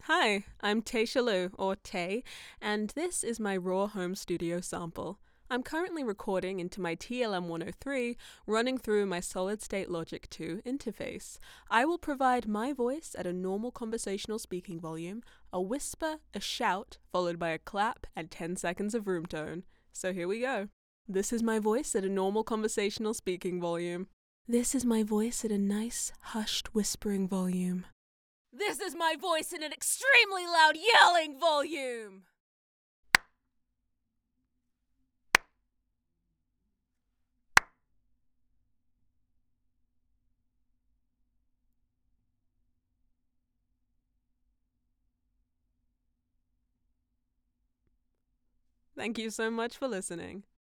Hi, I'm Tay Shalou, or Tay, and this is my raw home studio sample. I'm currently recording into my TLM-103, running through my Solid State Logic 2 interface. I will provide my voice at a normal conversational speaking volume, a whisper, a shout, followed by a clap, and 10 seconds of room tone. So here we go. This is my voice at a normal conversational speaking volume. This is my voice at a nice, hushed whispering volume. This is my voice in an extremely loud yelling volume! Thank you so much for listening.